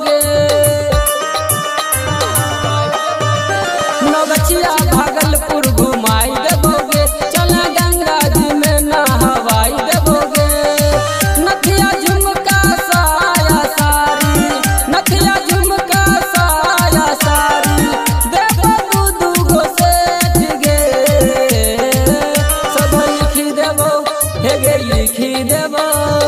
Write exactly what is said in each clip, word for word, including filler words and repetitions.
देबोगे। नौगछिया भागलपुर घुमाई देबोगे, चला गंगा जी में नहवाई देबोगे। नथिया झुमका साया सारी, नथिया झुमका साया सारी, देबो दू दू गो सेठ गे। सब लिखी देबो हे गे लिखी देबो,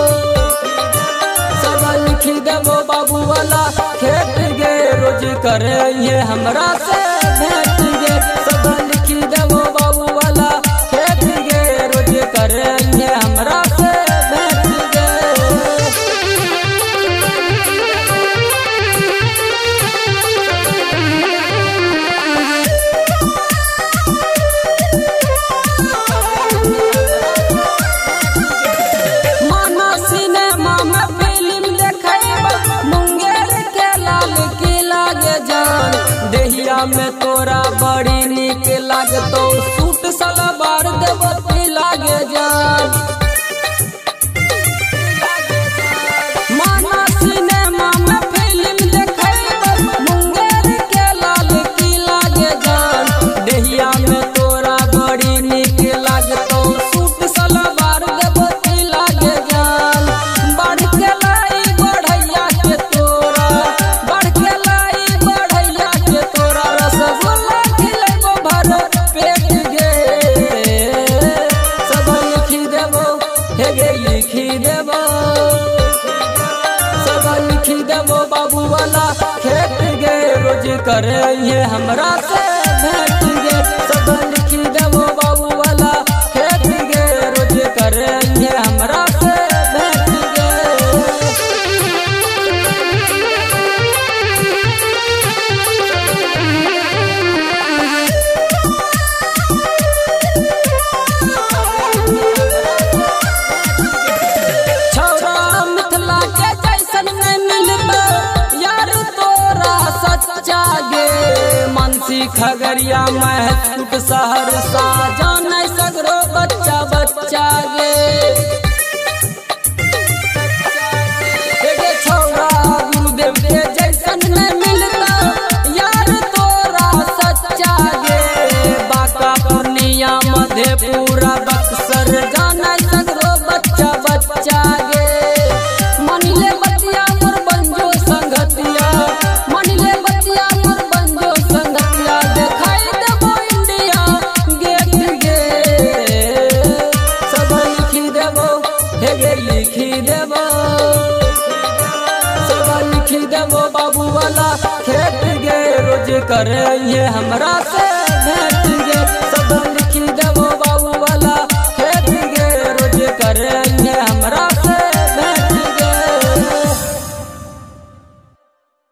सब लिखी देबो बाबू वाला खेत गे। रोज करे ये हमरा से भेंट गे, सब लिखी देबो बाबू वाला खेत गे। रोज करे ये हमरा से भेंट गे। माना सिनेमा में फिल्म देखैबो, मुंगेर के लाल किला गे जान। देहिया में तोरा बड़ी नीक लागतो, सूट सलवार देबो पीला गे जान। माना सिनेमा में फिल्म देखैबो, मुंगेर के लाल किला गे जान। देहिया में तोरा बड़ी नीक लागतो, सूट सलवार देबो पीला गे जान। बढ़ के लाई बढ़ैया के तोरा, बढ़ के लाई बढ़ैया के तोरा, रसगुल्ला खिलेबो भर पेट गे। सब लिखी देबो हे गे लिखी देबो, सब लिखी देबो बाबू वाला खेत गे। रोज करे ये हमरा से भेंट गे, सब लिखी देबो बाबू वाला खेत गे। रोज करे ये हमरा से भेंट गे। छौरा मिथिला के जैसन नहीं मिलबो यार तोरा सच्चा गे। मानसी खगड़िया महसूट सहरसा, जाने सगरो बच्चा बच्चा गे। हे गे छौरा गुरुदेव के जैसन नहीं मिलबो यार तोरा सच्चा गे। बांका पूर्णिया मधेपुरा बक्सर, जाने सगरो बच्चा बच्चा गे। मनिले बतिया मोर बंजो संगतिया, मनिले बतिया मोर बंजो संगतिया, देखाई देबो इंडिया गेट गे। सब लिखी देबो हे गे लिखी देबो, सब लिखी देबो बाबू वाला खेत गे। रोज करे ये हमरा से भेंट